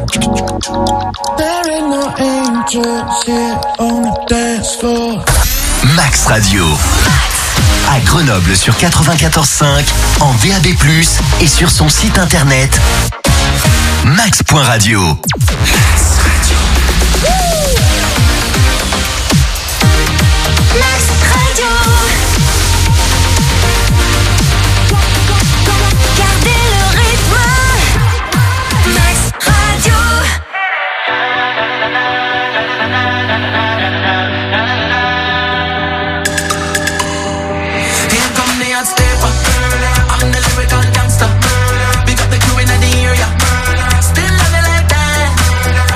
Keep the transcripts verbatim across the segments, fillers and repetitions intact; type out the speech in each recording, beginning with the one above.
There ain't no angels here on the dance floor. Max Radio. À Grenoble sur quatre-vingt-quatorze cinq, en D A B plus, et sur son site internet max point radio. Max Radio. Max Radio. Gardez le rythme. Max Radio. Here come the hot stepper. I'm the lyrical gangster. We got the crew in the area. Still love it like that.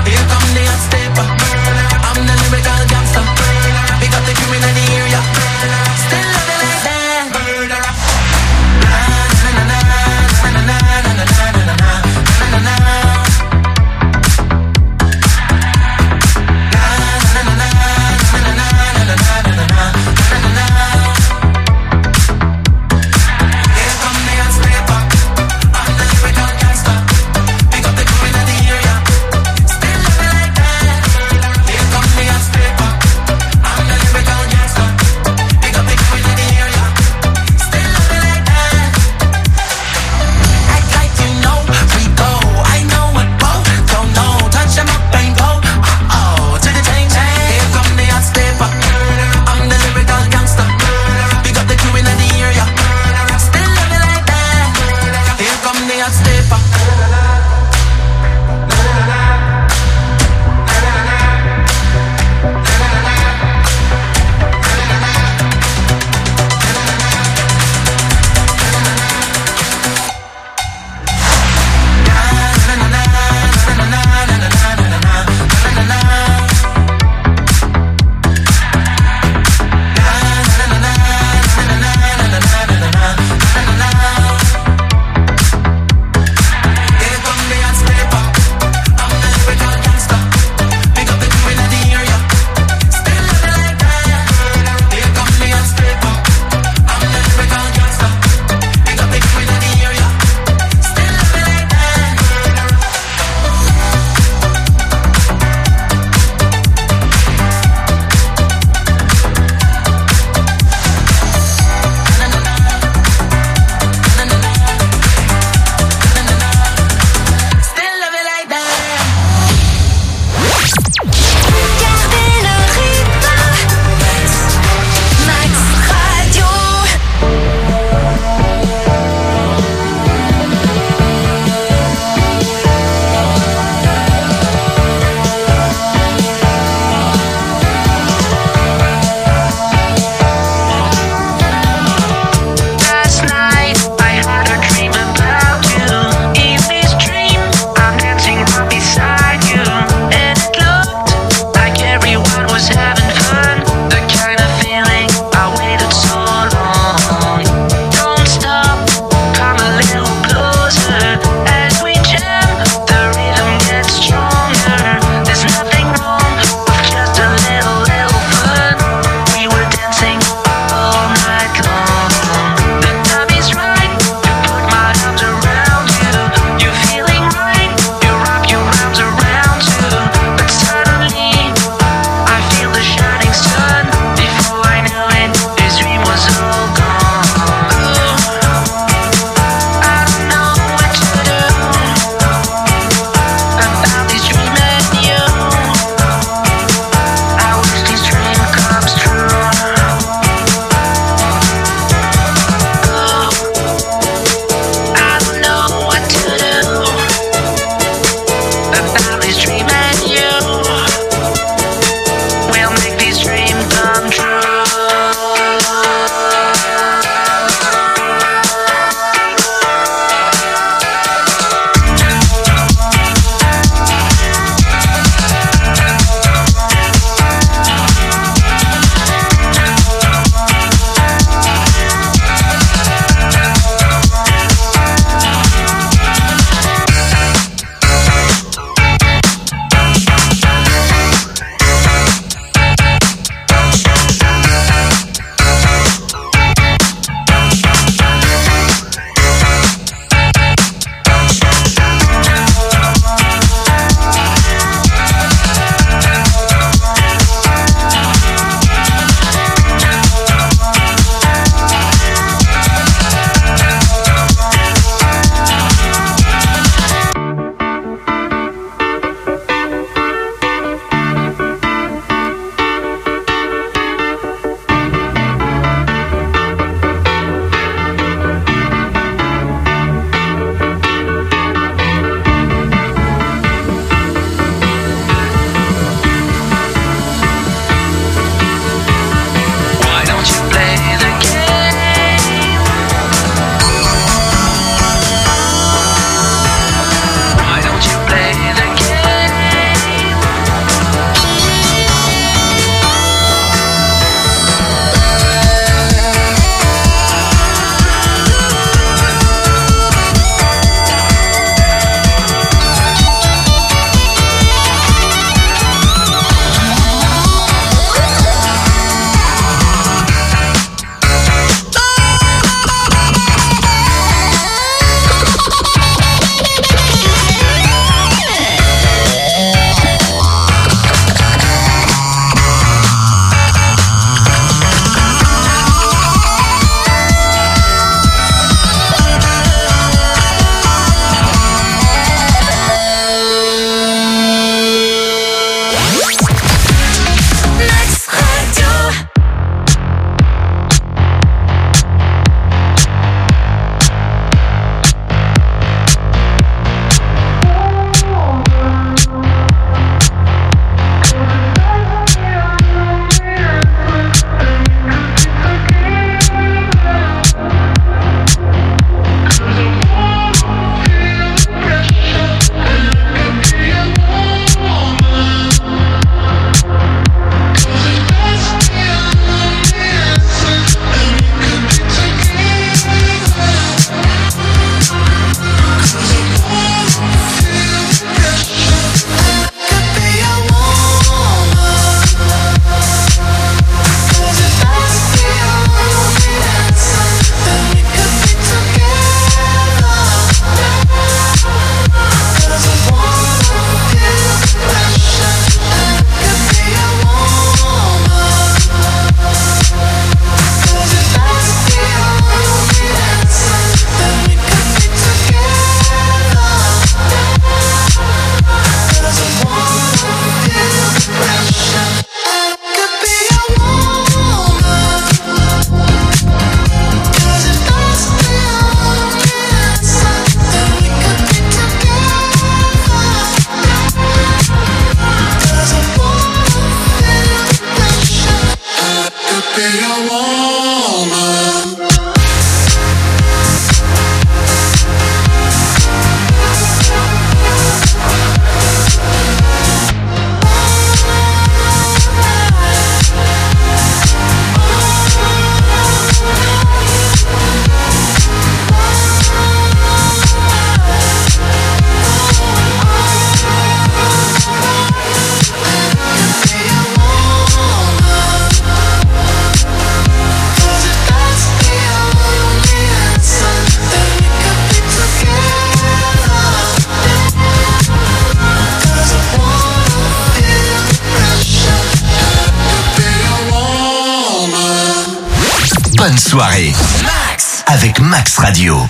bonne soirée. Max avec Max Radio.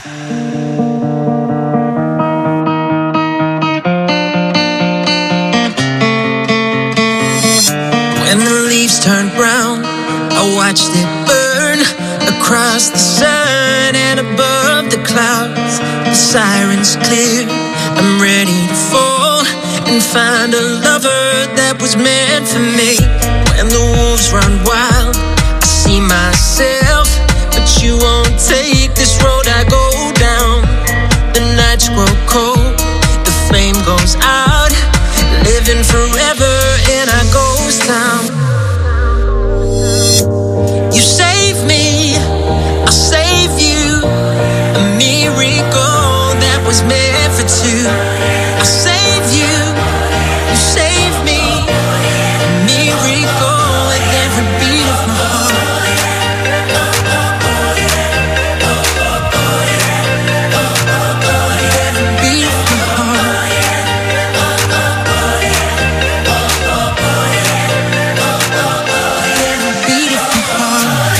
When the leaves turned brown, I watched it burn across the sun and above the clouds. The sirens clear, I'm ready to fall and find a lover that was meant for me. When the wolves run wild, I see myself, but you won't take this road I go down. The nights grow cold, the flame goes out, living forever in our ghost town. You save me, I'll save you, a miracle that was meant for two. I'll save you, you save me, a miracle with every beat of my heart. Every beat of my heart. Every beat of my heart.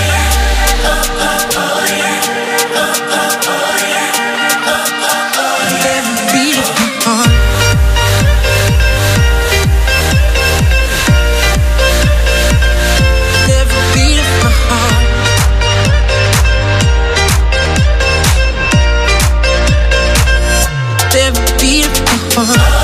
Every beat of my heart. Every beat of my heart. Every beat of my heart.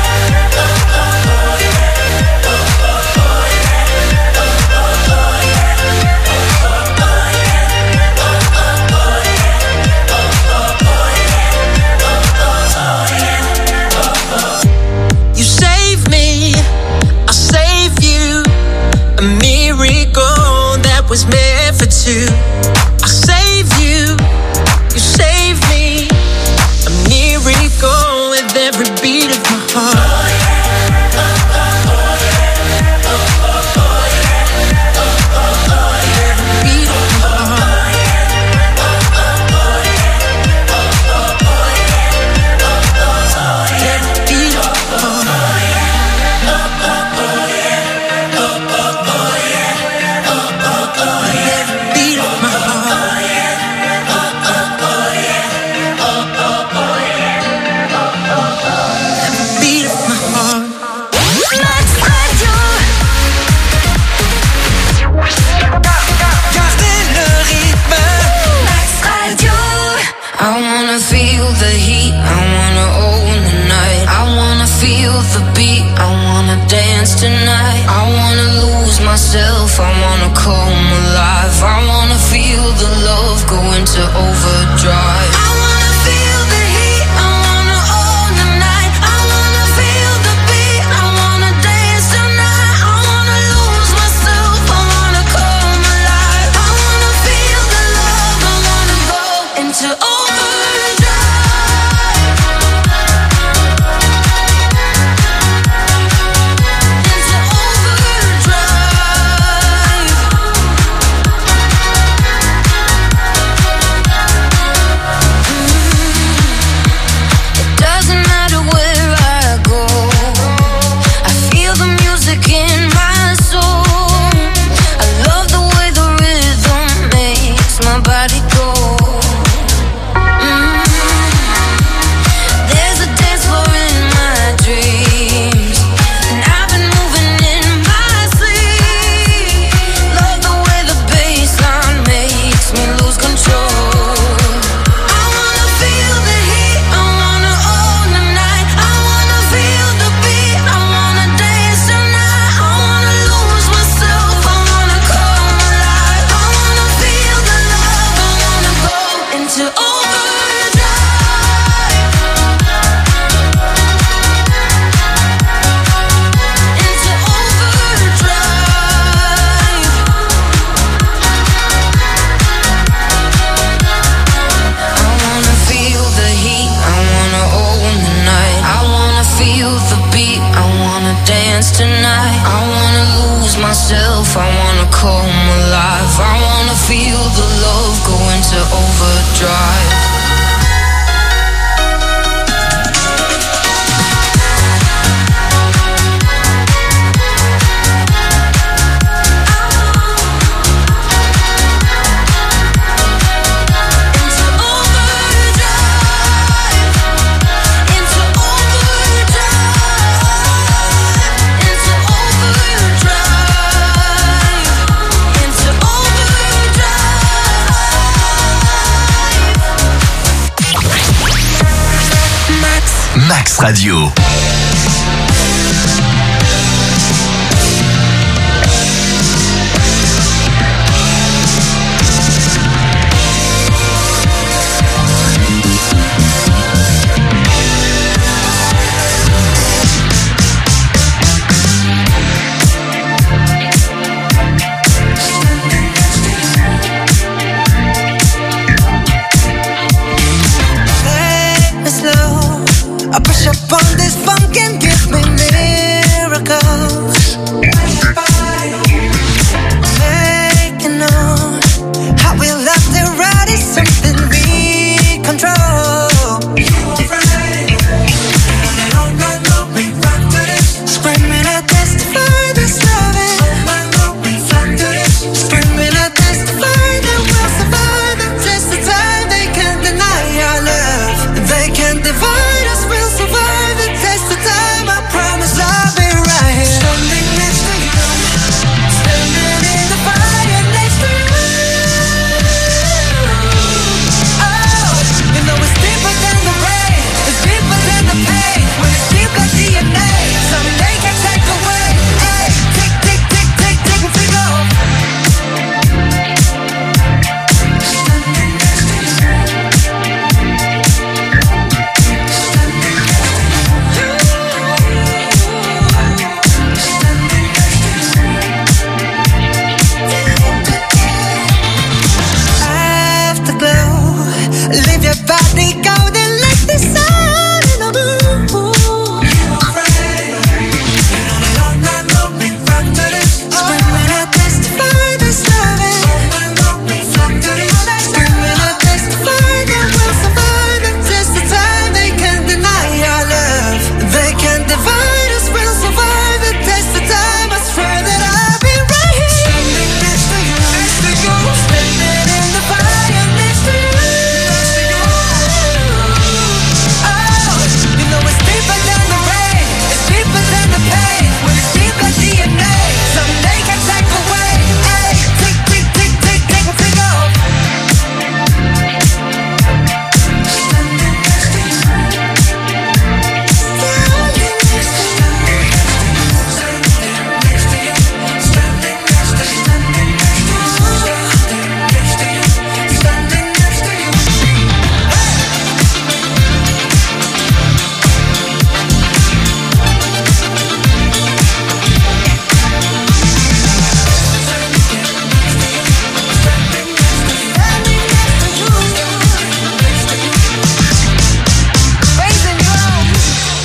You save me, I'll save you, a miracle that was meant for two. I'll save you, you save me, a miracle with every beat of my heart. Every beat of my heart. Every beat of my heart. Every beat of my heart. Every beat of my heart. Max Radio. Gardez le rythme. Max Radio. I wanna feel the heat, I wanna own the night. I wanna feel the beat, I wanna dance tonight. I wanna lose myself, I wanna come alive. I wanna feel the love go into overdrive. I wanna feel the heat, I wanna own the night. I wanna feel the beat, I wanna dance tonight. I wanna lose myself, I wanna come alive. I wanna feel the love, I wanna go into overdrive. Into overdrive. It doesn't matter where I go, I feel the music in my soul. I love the way the rhythm makes my body go. Mm. There's a dance floor in my dreams, and I've been moving in my sleep. Love the way the bassline makes me lose control. I wanna feel the heat, I wanna own the night. I wanna feel the beat, I wanna dance tonight. I wanna lose myself, I wanna come alive. I wanna feel the love, I wanna go into overdrive. Into overdrive. I wanna feel the heat, I wanna own the night. I wanna feel the beat, I wanna dance tonight. I wanna lose myself, I wanna come alive. I wanna feel the love go into overdrive. Radio. I push up on this funk and give me miracles. Making on how we love to ride is something we control. Screaming, I testify this loving. Screaming, I testify that we'll survive the test of time. They can't deny our love. They can't divide us. We'll survive the test of time. I promise I'll be right here. Standing next to you. Standing in the fire next to you. Oh, you know it's deeper than the rain. It's deeper than the pain. When it's deep like D N A, someday can take away. Hey, tick, tick, tick, tick, tick, tick off. Standing next to you. Afterglow, leave your body golden like the sun in the moon. Screaming, I testify this loving. Screaming, I testify that we'll survive the test of time. They can't deny our love. They can't divide us. We'll survive the test of time. I swear that I'll be right here. Standing next to you, next to you. Standing in the fire next to you. Oh, you know it's deeper than the rain. It's deeper than the pain. When it's deep like D N A, someday can take away. Hey, tick, tick, tick, tick, tick, tick off. Standing next to you. Standing next to you. Standing next to you. Standing next to you. Standing next to you. Standing next to you. Raising drums.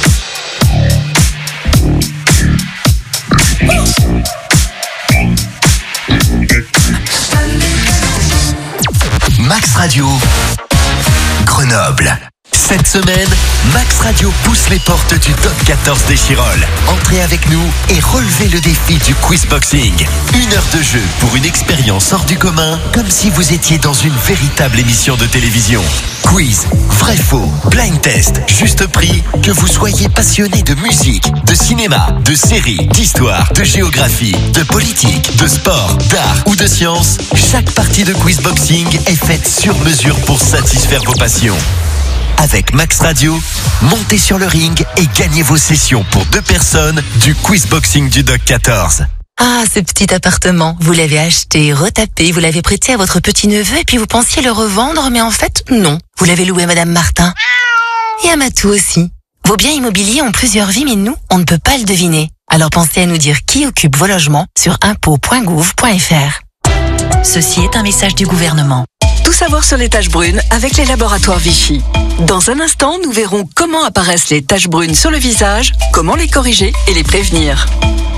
Max Radio, Grenoble. Cette semaine, Max Radio pousse les portes du Top quatorze des Chirolles. Entrez avec nous et relevez le défi du quiz boxing. Une heure de jeu pour une expérience hors du commun, comme si vous étiez dans une véritable émission de télévision. Quiz, vrai faux, blind test, juste prix, que vous soyez passionné de musique, de cinéma, de séries, d'histoire, de géographie, de politique, de sport, d'art ou de science, chaque partie de quiz boxing est faite sur mesure pour satisfaire vos passions. Avec Max Radio, montez sur le ring et gagnez vos sessions pour deux personnes du quiz boxing du Doc quatorze. Ah, ce petit appartement, vous l'avez acheté, retapé, vous l'avez prêté à votre petit-neveu et puis vous pensiez le revendre, mais en fait, non. Vous l'avez loué à Madame Martin. Et à Matou aussi. Vos biens immobiliers ont plusieurs vies, mais nous, on ne peut pas le deviner. Alors pensez à nous dire qui occupe vos logements sur impôts point gouv point f r. Ceci est un message du gouvernement. Tout savoir sur les taches brunes avec les laboratoires Vichy. Dans un instant, nous verrons comment apparaissent les taches brunes sur le visage, comment les corriger et les prévenir.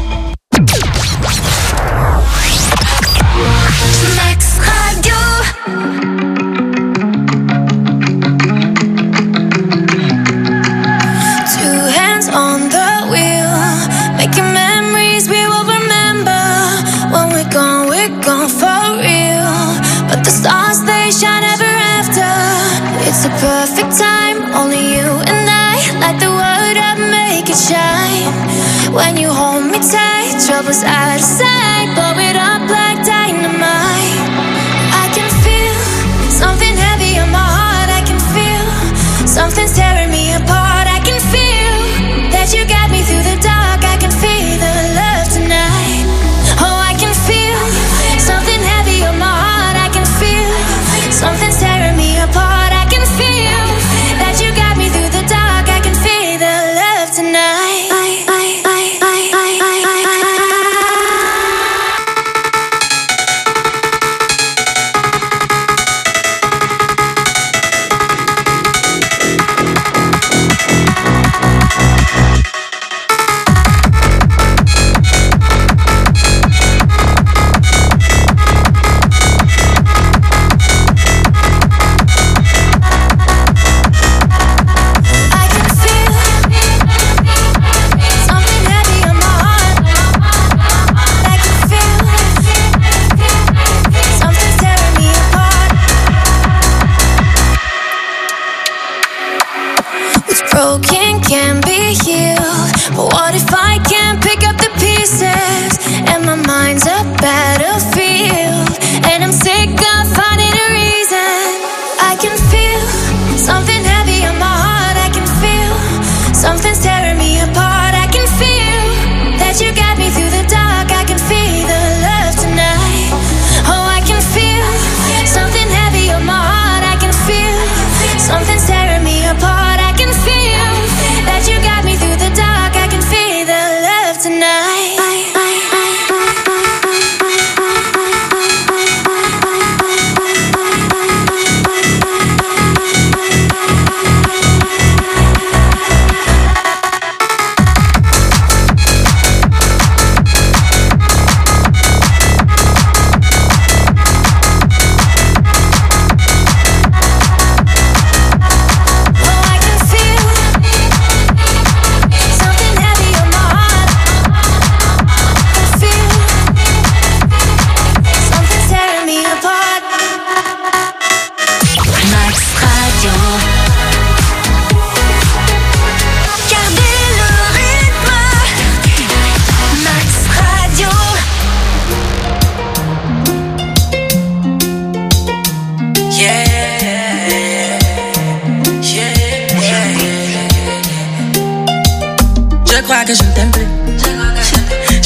Max Radio. Two hands on the wheel, making memories we will remember. When we're gone, we're gone for real. But the stars, they shine ever after. It's a perfect time, only you and I. Light the world up, make it shine. When you hold me tight, troubles out of sight. Blow it up like dynamite. I can feel something heavy on my heart. I can feel something's tearing me apart. I can feel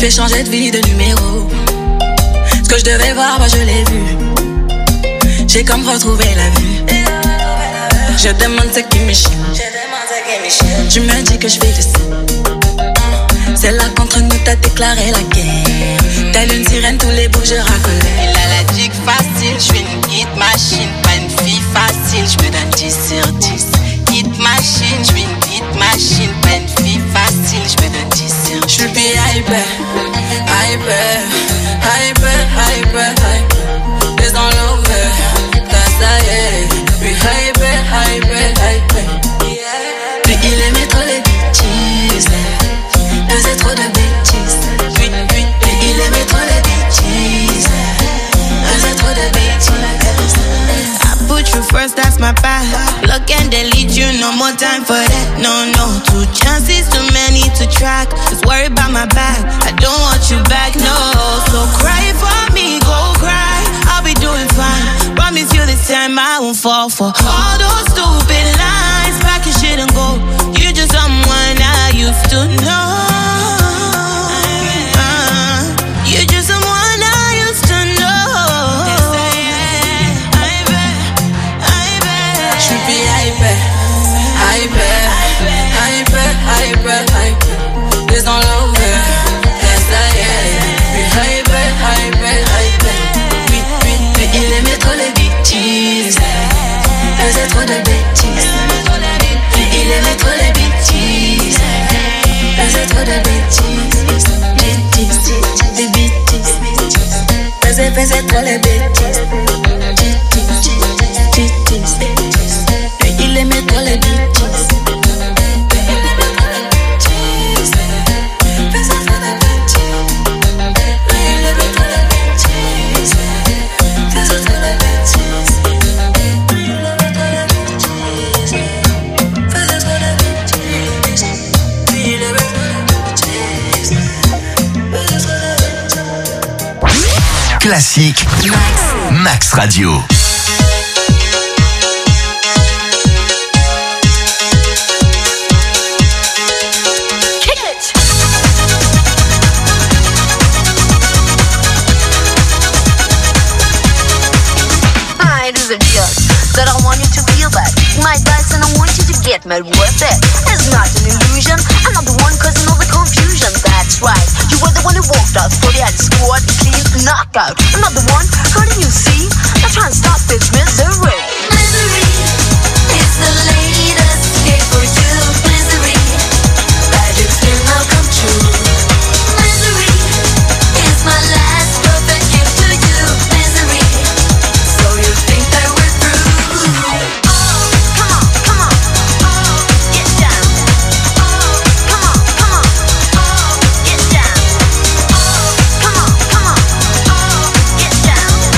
Tu es changé de vie, de numéro. Ce que je devais voir, bah je l'ai vu. J'ai comme retrouvé la vue. Je demande ce qui me chie. Tu me dis que je fais de ça. C'est là qu'entre nous t'as déclaré la guerre. Telle une sirène, tous les bouts je racolais. Il a la dick facile, je suis une hit machine. Pas une fille facile, je me donne dix sur dix. Hit machine, je suis une hit machine. Pas une fille facile, je me donne dix sur dix. Je suis hyper, hyper, hyper, hyper, hyper. It's all over, that's I am. Puis hyper, hyper, hyper. Puis il aimait trop les bêtises. Faisait trop de bêtises. Puis, puis, puis il aimait trop les bêtises. Faisait trop de bêtises. I put you first, that's my path. Look and delete you, no more time for that. No, no, two chances, too many to track. Just worry about my back, I don't want you back, no. So cry for me, go cry, I'll be doing fine. Promise you this time I won't fall for all those stupid lines. Pack your shit and go, you're just someone I used to know. uh, You're just someone I used to know. Hyper, hyper, hyper, hyper, hyper. It's all over, yes I am. Puis hyper, hyper, hyper. Puis, puis, puis il aimait trop les bêtises. Faisait trop de bêtises. Puis il aimait trop les bêtises. Faisait trop de bêtises. Bêtises, des bêtises. Faisait, faisait trop les bêtises. Bêtises, bêtises. Il aimait trop les bêtises. Faisait trop de bêtises. Il aimait trop les bêtises. Faisait trop de bêtises. Il aimait trop les bêtises. Faisait trop de bêtises. Il aimait trop les bêtises. Faisait trop de bêtises. Classique Max Radio. That I want you to feel that my dice and I want you to get mad with it. It's not an illusion, I'm not the one causing all the confusion. That's right, you were the one who walked out, thought you had a squad, clean knockout. I'm not the one hurting you, see? Now try and stop this misery. Misery is the latest escape for you. Misery, bad dreams will now come true. Misery is my last perfect gift to you. Misery, so you think that we're through. Down.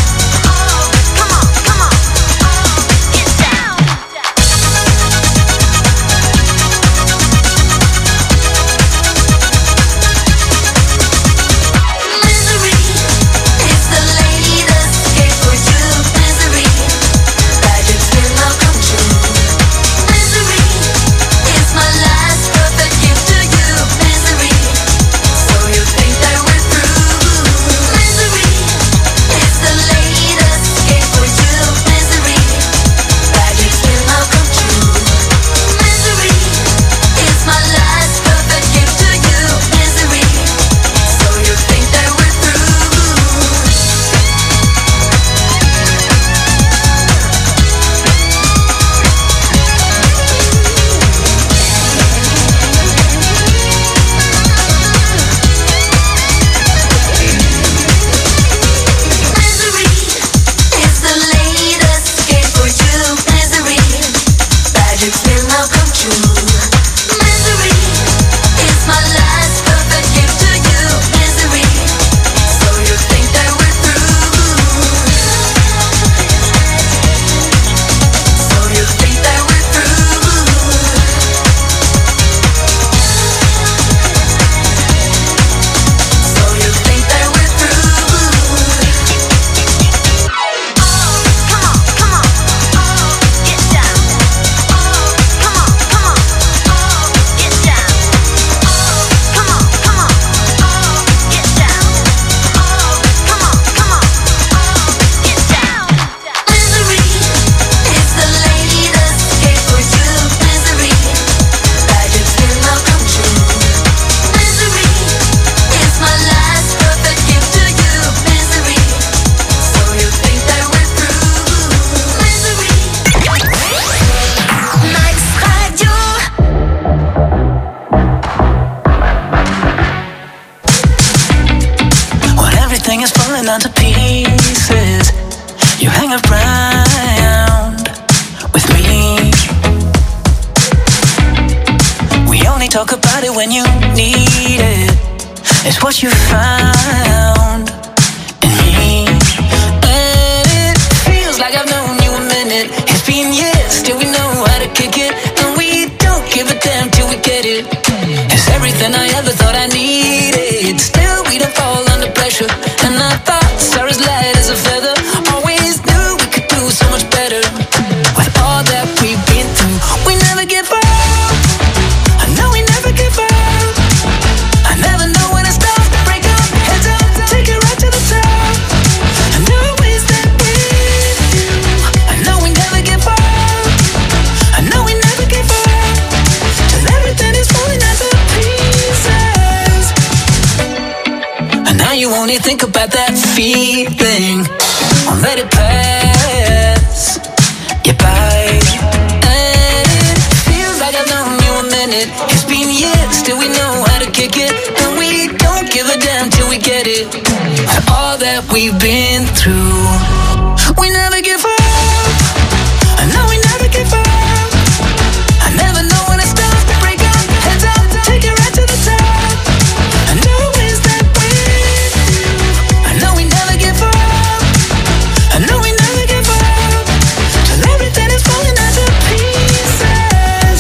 there when you need it. It's what you found in me. And it feels like I've known you a minute. It's been years, still we know how to kick it. And we don't give a damn till we get it. It's everything I ever thought I needed. Still we don't fall under pressure. And I thought Sarah's light as a feather. Always knew we could do so much better. With all that we've been through, we never give up. I know we never give up. I never know when it's time to break up. Heads up, take it right to the top. I know it's that with you. I know we never give up. I know we never give up. Till everything is falling into pieces. And now you only think about that feeling. Won't let it pass you by. And it feels like I've known you a minute. It's been years, still we know how to kick it. And we don't give a damn till we get it. And all that we've been through, we never give up. I know we never give up. I never know when it's time to break up. Heads up, take it right to the top. I know it's that with you. I know we never give up. I know we never give up. Till everything is falling into pieces.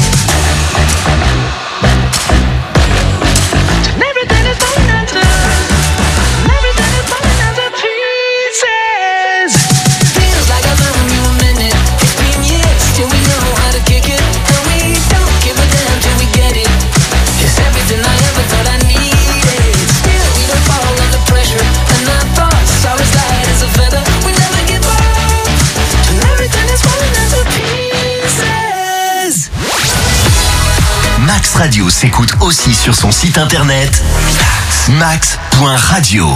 Till everything is falling into. Everything is falling into pieces. Feels like I've known you a minute. It's been years, still we know how to kick it. And we don't give a damn till we get it. It's everything I ever thought I needed. Still we don't fall under pressure. And I thought Sarah's light as a feather. We never give up. Till everything is falling into pieces. Max Radio s'écoute aussi sur son site internet max point radio.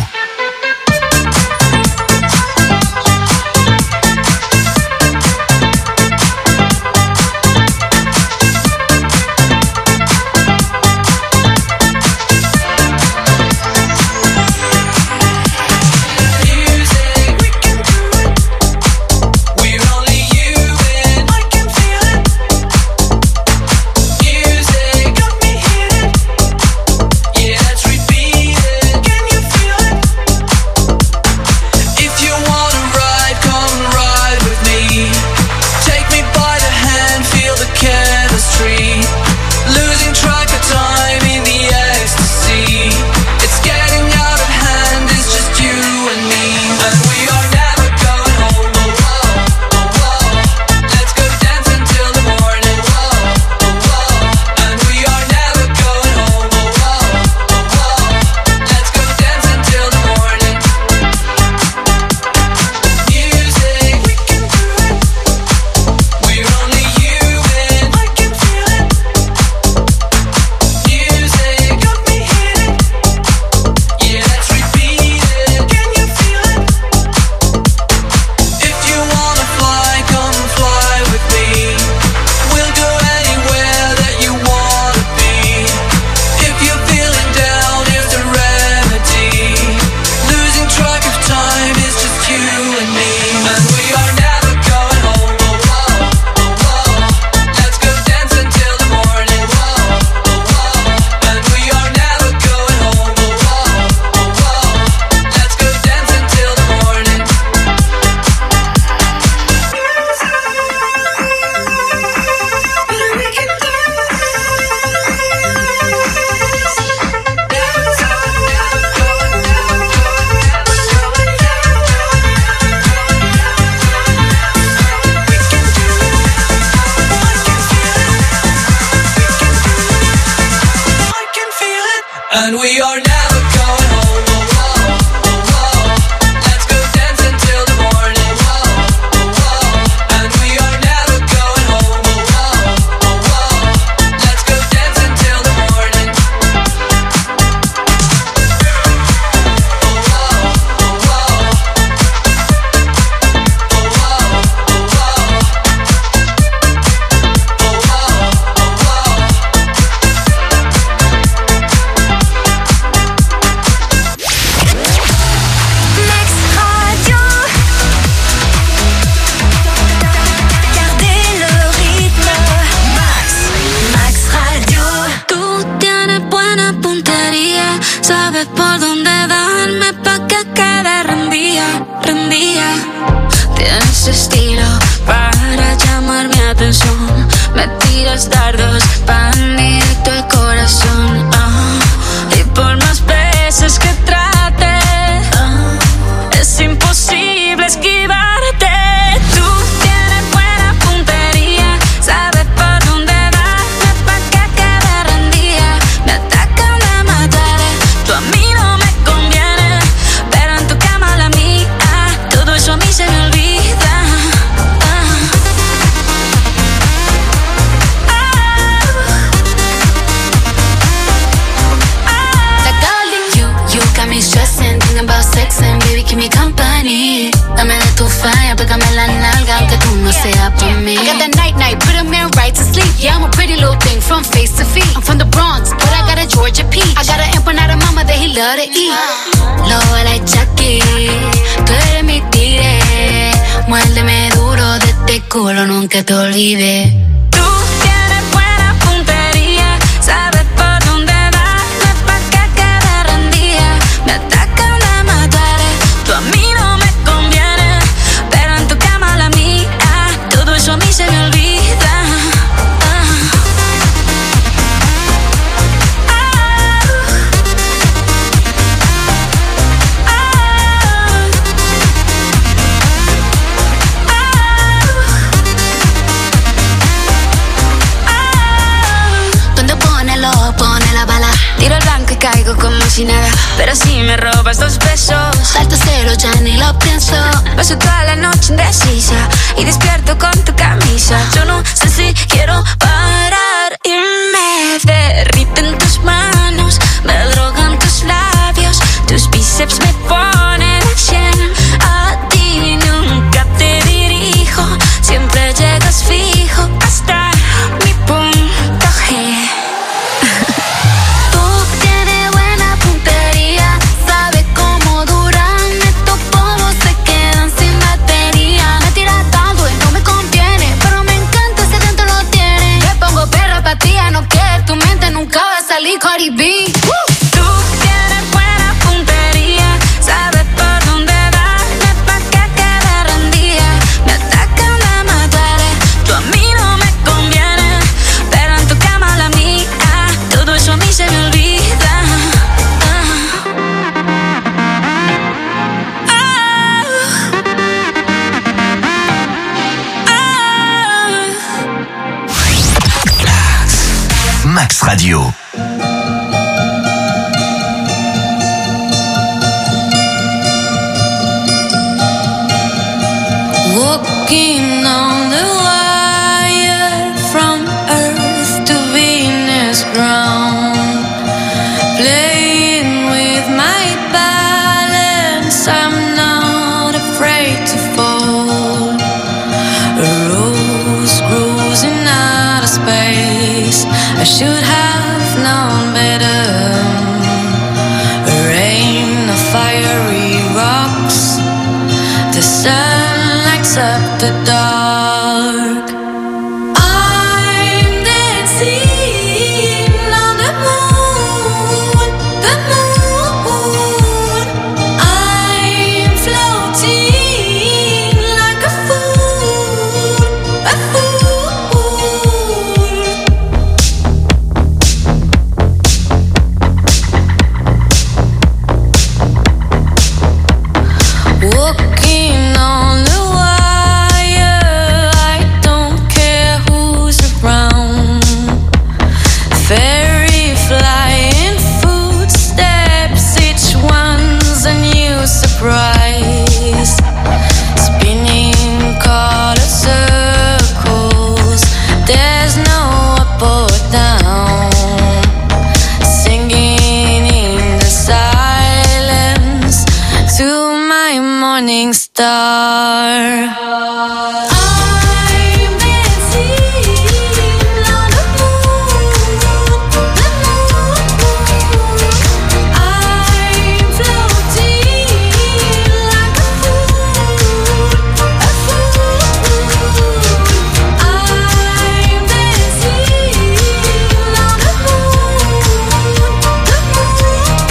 And we are never going home. Oh, oh, oh, oh. Let's go dance until the morning. Oh, oh, oh. And we are never going home. Oh, oh, oh, oh. Let's go dance until the morning. Oh, oh, oh, oh. Oh, oh, oh, oh. sabes por dónde darme pa' que quede rendía, rendía. Tienes estilo para llamar mi atención, me tiras dardos pan directo al corazón, ah. Y por más veces que trate, ah, es imposible esquivarte. Tú tienes buena puntería, sabes por dónde darme pa' que quede rendida. Me atacan, me mataré, tú a mí no me conviene, pero en tu cama la mía, todo eso a mí se me olvida. Ah. Ah. That darling, you, you got me stressing, thinking about sex and baby keep me company. Dame de tu fire, pégame la nalga aunque tú no seas por mí. I got that night night, put a man right to sleep. Yeah, I'm a pretty little thing from face to feet. I'm from the Bronx, but I got a Georgia peach. I got an empanada mama that he love to eat. Lobo like Chucky, tú eres mi tigre. Muérdeme duro de este culo, nunca te olvides. Tú tienes buena puntería, sabes por dónde darme pa' que quede rendida. Me atacan, me mataré, tú a mí no me conviene, pero en tu cama la mía, todo eso a mí se me olvida. Ah. Ah. Donde pone el ojo, pone la bala. Tiro el blanco y caigo como si nada, pero si me robas dos besos, salto cero, ya ni lo pienso. Paso toda la noche indecisa y despierto con tu camisa. Yo no sé si quiero parar y me derriten tus manos, me drogan tus labios, tus bíceps me ponen a cien. A ti nunca te dirijo, siempre llegas fijo hasta mi punto G. Tú tienes buena puntería, sabes cómo duran estos polvos, se quedan sin batería. Me tiras tanto y no me conviene, pero me encanta si dentro lo tienes. Me pongo perra pa' ti, no que tu mente nunca va a salir Cardi B. Tú tienes buena puntería, sabes por dónde darme pa' que quede rendida. Me atacan, me mataré, tú a mí no me conviene, pero en tu cama la mía, todo eso a mí se me olvida. Ah. Ah. Max Radio. Walking on the wire from Earth to Venus ground, playing with my balance, I'm not afraid to fall. A rose grows in outer space, I should have known better. A rain of fiery rocks, the sun lights up the dark. I'm dancing on the moon, the moon. I'm floating like a fool, a fool. Walking on the wire, I don't care who's around. Fairy flying footsteps, each one's a new surprise. Spinning colored circles, there's no up or down. Singing in the silence to my morning star. I'm dancing on the moon, the moon. I'm floating like a fool, a fool. I'm dancing on the moon, the moon.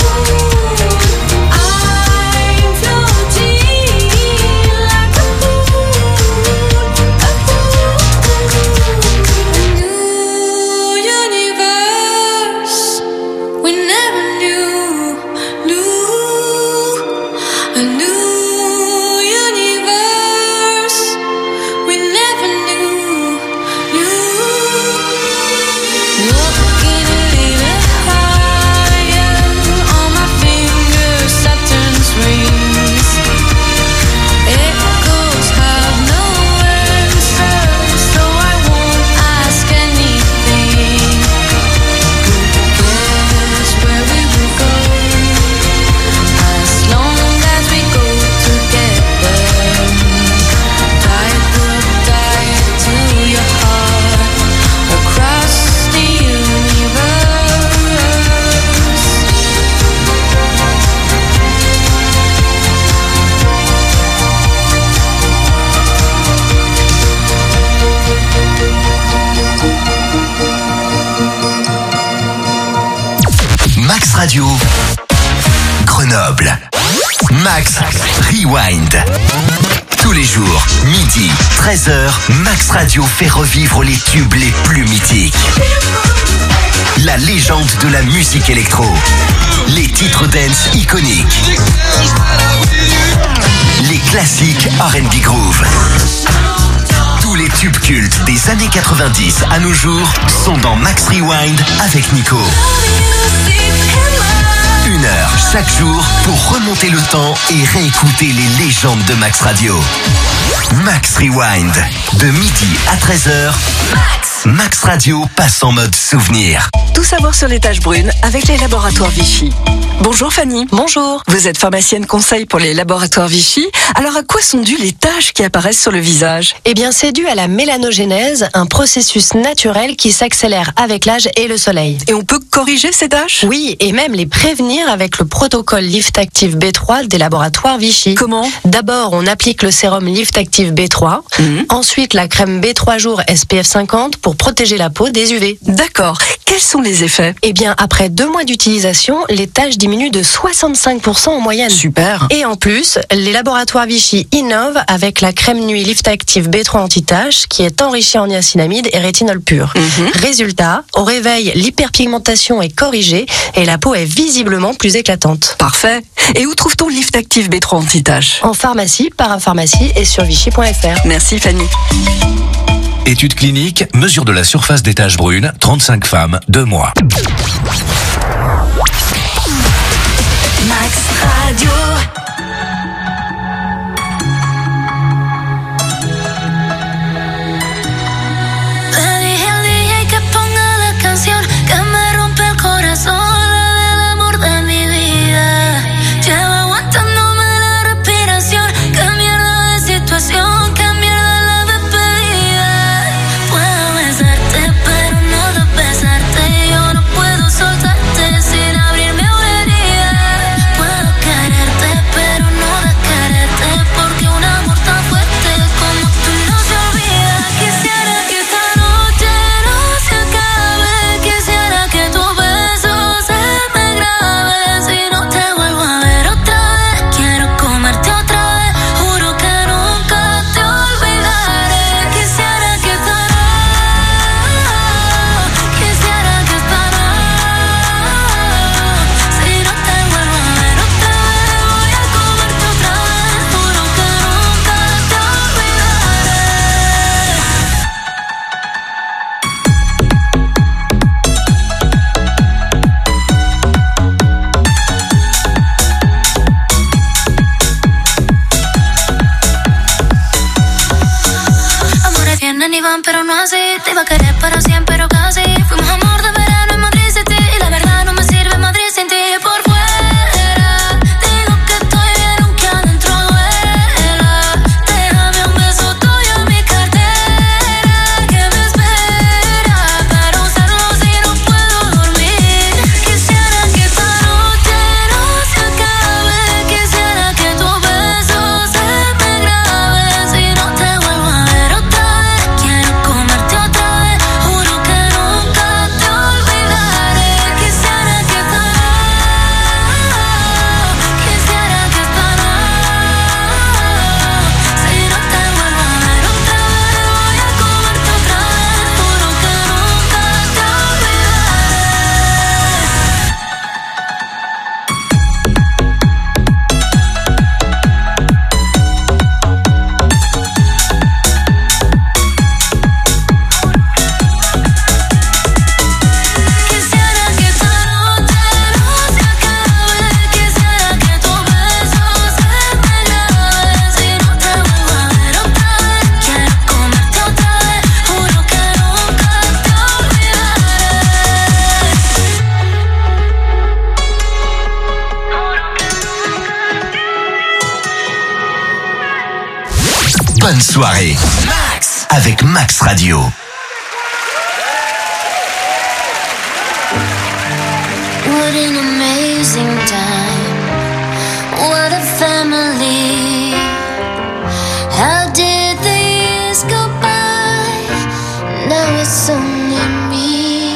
Grenoble. Max Rewind. Tous les jours, midi, treize heures, Max Radio fait revivre les tubes les plus mythiques. La légende de la musique électro. Les titres dance iconiques. Les classiques R and B groove. Tous les tubes cultes des années quatre-vingt-dix à nos jours sont dans Max Rewind avec Nico. Une heure chaque jour pour remonter le temps et réécouter les légendes de Max Radio. Max Rewind, de midi à treize heures. Max, Max Radio passe en mode souvenir. Tout savoir sur les taches brunes avec les laboratoires Vichy. Bonjour Fanny. Bonjour. Vous êtes pharmacienne conseil pour les laboratoires Vichy. Alors à quoi sont dues les taches qui apparaissent sur le visage? Eh bien, c'est dû à la mélanogénèse, un processus naturel qui s'accélère avec l'âge et le soleil. Et on peut corriger ces taches? Oui, et même les prévenir avec le protocole Lift Active B trois des laboratoires Vichy. Comment? D'abord, on applique le sérum Lift Active B trois. Mmh. Ensuite, la crème B trois jours S P F cinquante pour protéger la peau des U V. D'accord. Quels sont les effets? Eh bien, après deux mois d'utilisation, les taches diminuent de soixante-cinq pour cent en moyenne. Super. Et en plus, les laboratoires Vichy innovent avec la crème nuit Lift Active B trois anti-taches qui est enrichie en niacinamide et rétinol pur. Mmh. Résultat, au réveil, l'hyperpigmentation est corrigée et la peau est visiblement plus éclatante. Parfait. Et où trouve-t-on Lift Active B trois anti-taches? En pharmacie, parapharmacie et sur vichy point f r. Merci Fanny. Étude clinique, mesure de la surface des taches brunes, trente-cinq femmes, deux mois. Max Radio. Le dije al D J que ponga la canción que me rompe el corazón, la del amor de mi vida. Llevo aguantándome la respiración, qué mierda de situación, qué mierda la despedida. Puedo besarte pero no de besarte, yo no puedo soltarte sin abrirme una herida. Puedo quererte pero no de quererte, porque un amor tan fuerte como tú no se olvida. Quisiera que esta noche no se acabe, quisiera que tu beso se me grabe. Si no te vuelvo a ver otra vez, quiero comerte otra vez, juro que nunca te olvidaré. Quisiera que esta noche, quisiera que esta noche, si no te vuelvo a ver otra vez, voy a comerte otra vez, juro que nunca te olvidaré. Amores vienen y van, pero no así. Te iba a querer para siempre, pero casi. Fuimos amor de verano en Madrid City, y la verdad no me sirve Madrid sin ti. Por fuera digo que estoy bien, aunque adentro duela. Déjame un beso tuyo en mi cartera que me espera para usarlo si no puedo dormir. Quisiera que esta noche no se acabe, quisiera que tu beso se me grabe. Si no te vuelvo a ver otra vez, quiero comerte otra vez, juro que nunca te olvidaré. Quisiera que esta noche, quisiera que esta noche, si no te vuelvo a ver otra vez, voy a comerte otra vez, juro que nunca te Quisiera que esta noche no se acabe, quisiera que tu beso se me grabe. Si no te vuelvo a ver otra vez, quiero comerte otra vez, juro que nunca te olvidaré. Bonne soirée. Max avec Max Radio. What an amazing time, what a family. How did the years go by? Now it's only me.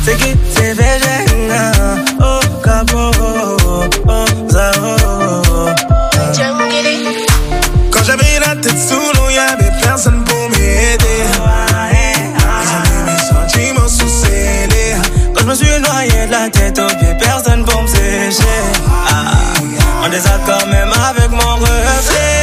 c'est qui, c'est V G, oh, capo, oh, Zao. Quand j'avais la tête sous l'eau, y'avait personne pour m'aider. J'ai mis mes sentiments sous scellés. Quand je me suis noyé de la tête aux pieds, personne pour me sécher. Ah, en désaccord même avec mon reflet.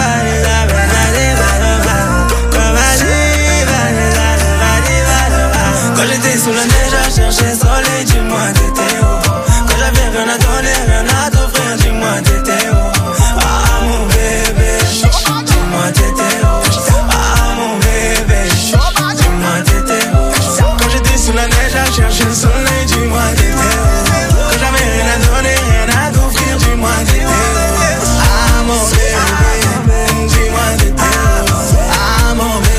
Quand j'étais sous la neige à chercher soleil, dis-moi t'étais où? Quand j'avais rien à donner, rien à t'offrir, dis-moi t'étais où? Ah mon bébé, dis-moi t'étais où? Ah mon bébé, dis-moi t'étais où? Quand j'étais sous la neige à chercher le soleil, dis-moi t'étais où? Quand j'avais rien à donner, rien à t'offrir, dis-moi t'étais où? Ah mon bébé, dis-moi t'étais où? Ah mon bébé.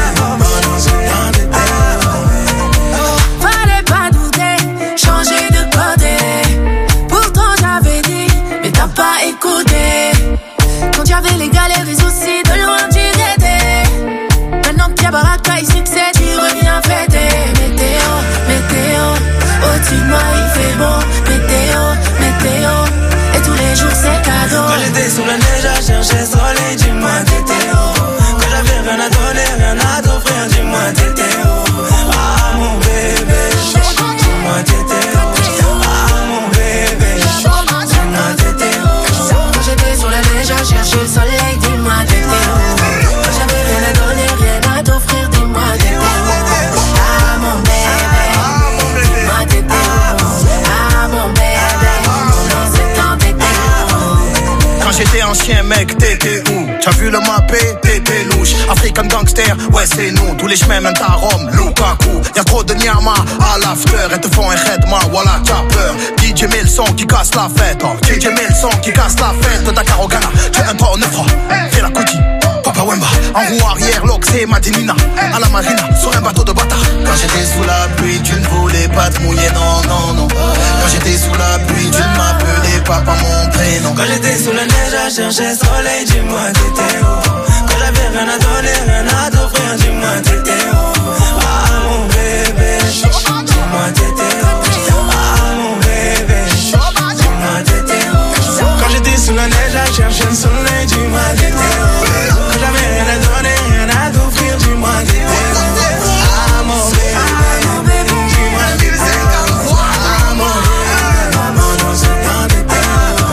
J'avais les galères et soucis de loin tu guettais. Maintenant que Baraka et succès tu reviens fêter. Météo, météo, au-dessus de moi il fait beau. Météo, météo, et tous les jours c'est cadeau. Quand j'étais sous la neige à chercher soleil, dis-moi t'étais où? Quand j'avais rien à donner, rien à t'offrir, dis-moi t'étais où? Ah mon bébé, dis-moi t'étais où? Ah mon bébé, dis-moi t'étais où? Quand j'étais sous la neige à chercher le soleil, dis-moi t'étais où? Quand j'avais rien à donner, rien à t'offrir, dis-moi t'étais où? Ah mon bébé, dis-moi t'étais où? Ah mon bébé, non c'est tant t'étais où? Quand j'étais un chien mec, t'étais où? T'as vu le mappé, t'étais louche. African gangster, ouais c'est nous. Tous les chemins mènent à Rome, Lukaku. Y'a trop de nyama à l'after. Et te font un redma, voilà t'as peur. D J met le son qui casse la fête, oh. D J met le son qui casse la fête. Dakar au Ghana, tu es un trois en neuf francs. Fais la coutie, Papa Wemba. En roue arrière, l'Oxé, Madinina. À la marina, sur un bateau de bâtard. Quand j'étais sous la pluie, tu ne voulais pas te mouiller, non, non, non. Quand j'étais sous la pluie, tu ne m'appelais pas par mon prénom. Quand j'étais sous la neige à chercher soleil, dis-moi t'étais où? Quand j'avais rien à donner, rien à t'offrir, dis-moi t'étais où? Ah mon bébé, dis-moi t'étais où? Ah mon bébé, dis-moi t'étais où? Quand j'étais sous la neige à chercher le soleil, dis-moi t'étais où? Quand j'avais rien à donner, rien à t'offrir, dis-moi t'étais où? Ah mon bébé, dis-moi t'étais où? Ah mon bébé, non c'est tant t'étais où?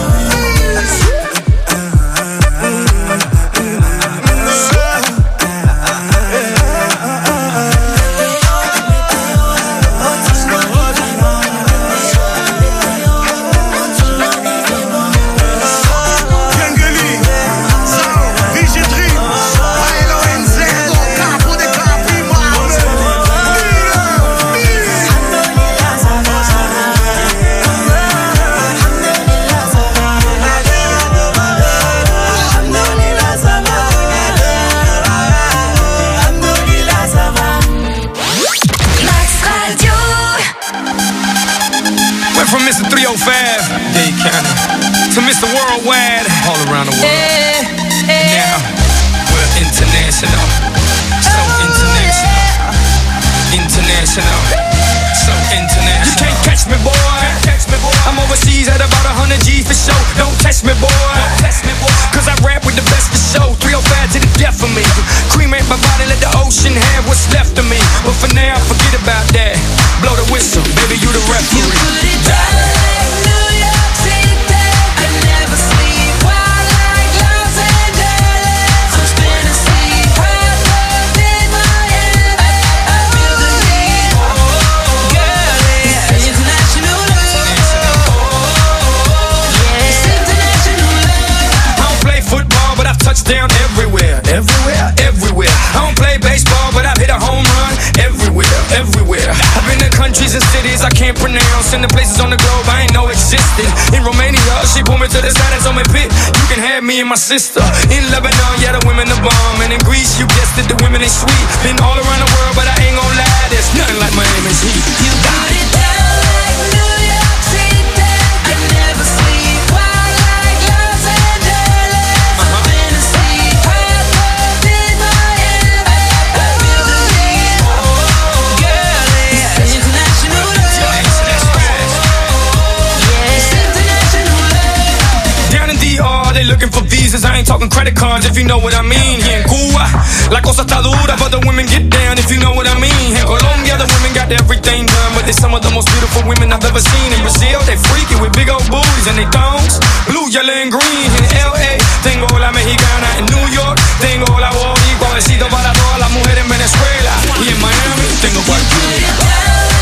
To Mister Worldwide, all around the world. Hey, hey. Now, we're international. So international. International. So international. You can't catch me, boy. Catch me, boy. I'm overseas at about one hundred G for show. Don't test me, boy. Test me, boy. Cause I rap with the best for show. three oh five to the death of me. Cremate my body, let the ocean have what's left of me. But for now, forget about that. Blow the whistle, baby, you the referee. You put it down. Touchdown everywhere, everywhere, everywhere. I don't play baseball, but I've hit a home run everywhere, everywhere. I've been to countries and cities I can't pronounce, and the places on the globe I ain't know existed. In Romania, she pulled me to the side and told me, "Pit, you can have me and my sister." In Lebanon, yeah, the women the bomb, and in Greece, you guessed it, the women they sweet. Been all around the world, but I ain't gon' lie, there's nothing like Miami's heat. You got it down like New York City. I never sleep. Wild like Los Angeles. Uh-huh. International. looking for visas, I ain't talking credit cards if you know what I mean. Here in Cuba, la cosa está dura, but the women get down if you know what I mean. In Colombia, the women got everything done, but they're some of the most beautiful women I've ever seen. In Brazil, they freaky with big old booties and they thongs, blue, yellow, and green. In L A, tengo la mexicana. En New York, tengo la boricua. Besito para todas las mujeres en Venezuela. Y en Miami, tengo cualquiera.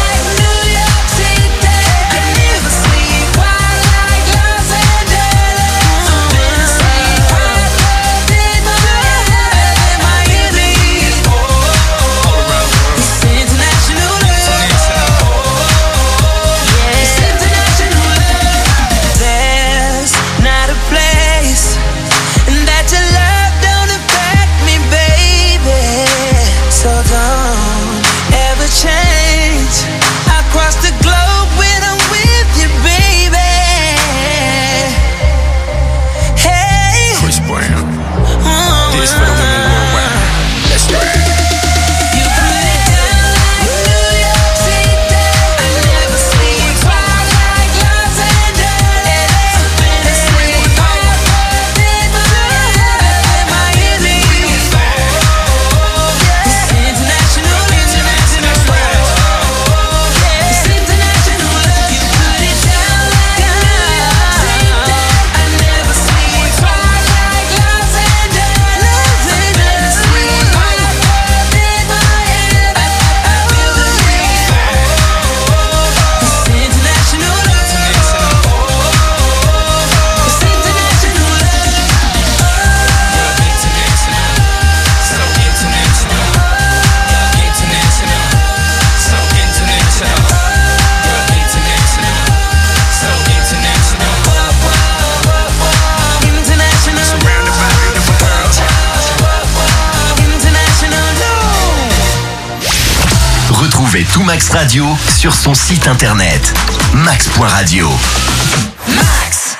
Retrouvez tout Max Radio sur son site internet max point radio. Max.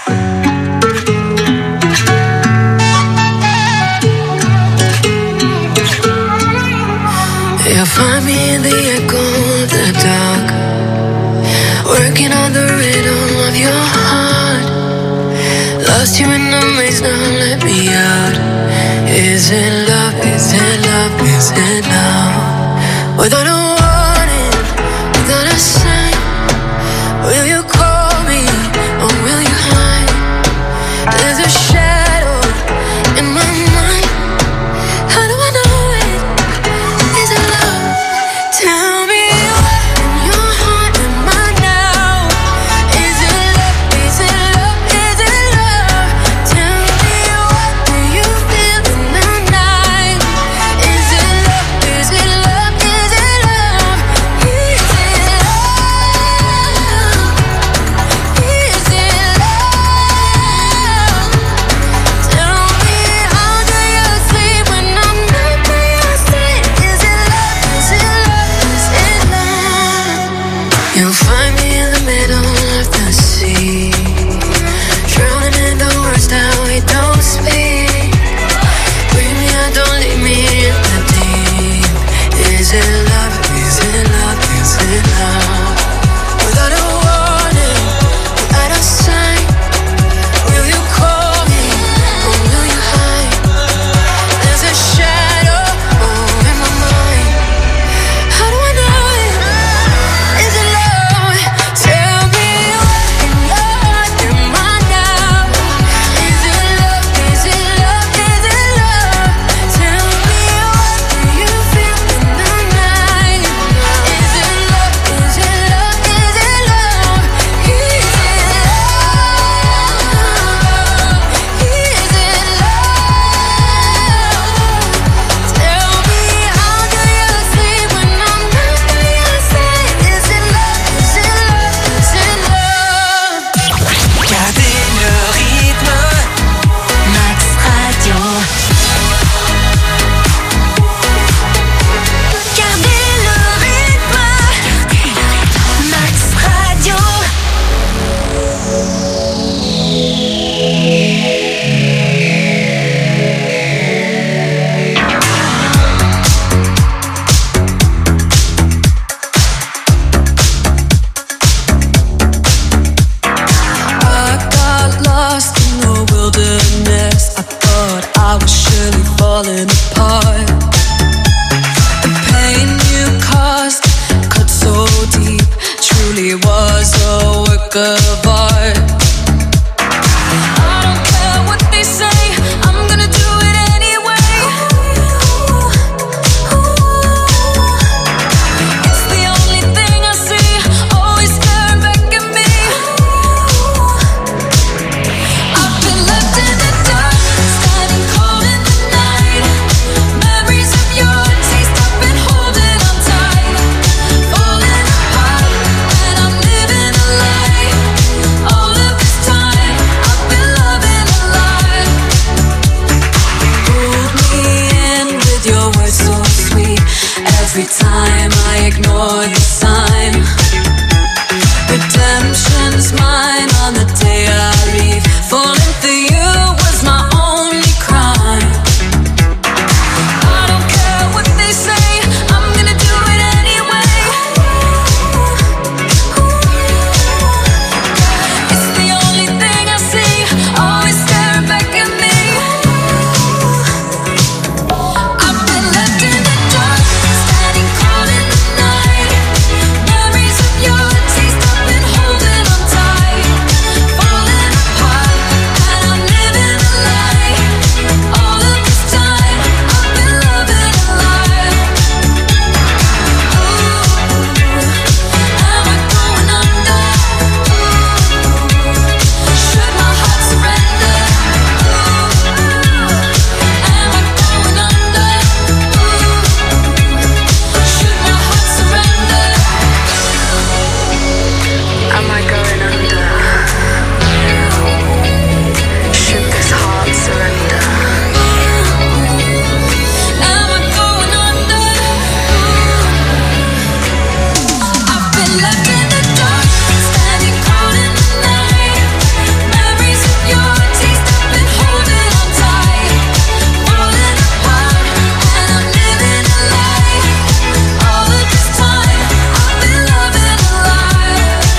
You'll find me in the echo of the dark, working on the rhythm of your heart. Lost you in the maze, now let me out. Is it love, is it love, is it love? Without a warning, without a sign, will you call me or will you hide? There's a shadow in my mind. How do I know it? Is it love? Tell me what in your heart am I now? Is it love? Is it love? Is it love? Tell me what do you feel in the night? Is it love? Is it love? Is it love? was a work of art.